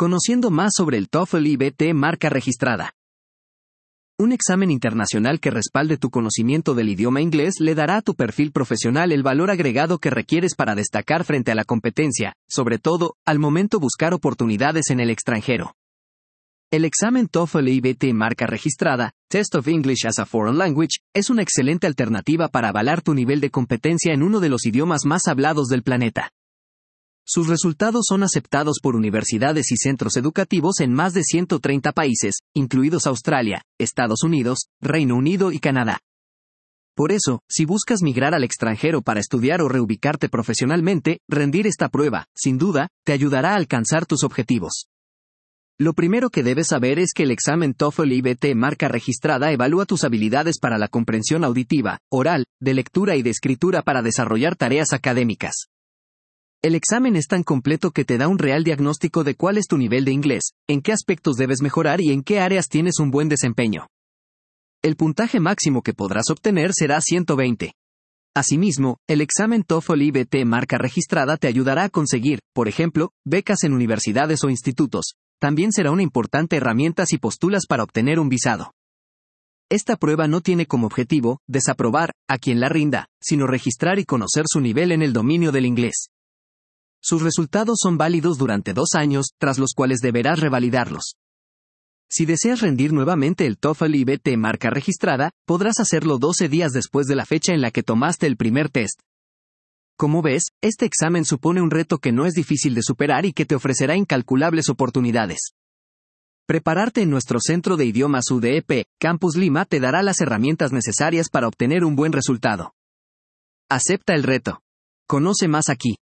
Conociendo más sobre el TOEFL IBT marca registrada. Un examen internacional que respalde tu conocimiento del idioma inglés le dará a tu perfil profesional el valor agregado que requieres para destacar frente a la competencia, sobre todo, al momento buscar oportunidades en el extranjero. El examen TOEFL IBT marca registrada, Test of English as a Foreign Language, es una excelente alternativa para avalar tu nivel de competencia en uno de los idiomas más hablados del planeta. Sus resultados son aceptados por universidades y centros educativos en más de 130 países, incluidos Australia, Estados Unidos, Reino Unido y Canadá. Por eso, si buscas migrar al extranjero para estudiar o reubicarte profesionalmente, rendir esta prueba, sin duda, te ayudará a alcanzar tus objetivos. Lo primero que debes saber es que el examen TOEFL IBT marca registrada evalúa tus habilidades para la comprensión auditiva, oral, de lectura y de escritura para desarrollar tareas académicas. El examen es tan completo que te da un real diagnóstico de cuál es tu nivel de inglés, en qué aspectos debes mejorar y en qué áreas tienes un buen desempeño. El puntaje máximo que podrás obtener será 120. Asimismo, el examen TOEFL IBT marca registrada te ayudará a conseguir, por ejemplo, becas en universidades o institutos. También será una importante herramienta si postulas para obtener un visado. Esta prueba no tiene como objetivo desaprobar a quien la rinda, sino registrar y conocer su nivel en el dominio del inglés. Sus resultados son válidos durante 2 años, tras los cuales deberás revalidarlos. Si deseas rendir nuevamente el TOEFL IBT marca registrada, podrás hacerlo 12 días después de la fecha en la que tomaste el primer test. Como ves, este examen supone un reto que no es difícil de superar y que te ofrecerá incalculables oportunidades. Prepararte en nuestro Centro de Idiomas UDEP, Campus Lima te dará las herramientas necesarias para obtener un buen resultado. Acepta el reto. Conoce más aquí.